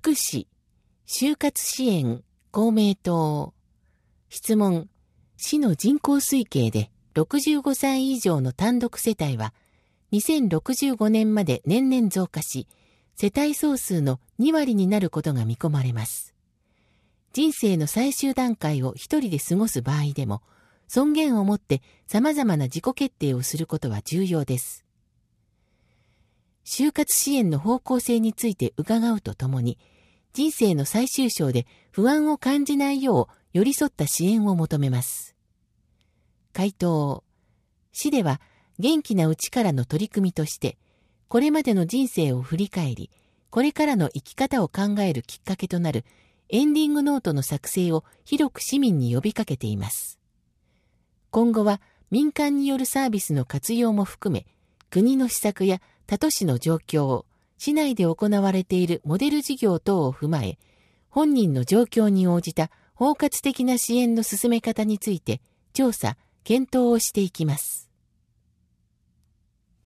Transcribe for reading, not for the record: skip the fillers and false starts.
福祉、就活支援、公明党。質問、市の人口推計で65歳以上の単独世帯は、2065年まで年々増加し、世帯総数の2割になることが見込まれます。人生の最終段階を一人で過ごす場合でも、尊厳を持って様々な自己決定をすることは重要です。就活支援の方向性について伺うとともに、人生の最終章で不安を感じないよう寄り添った支援を求めます。回答。市では元気なうちからの取り組みとして、これまでの人生を振り返り、これからの生き方を考えるきっかけとなるエンディングノートの作成を広く市民に呼びかけています。今後は民間によるサービスの活用も含め、国の施策や他都市の状況、市内で行われているモデル事業等を踏まえ、本人の状況に応じた包括的な支援の進め方について調査、検討をしていきます。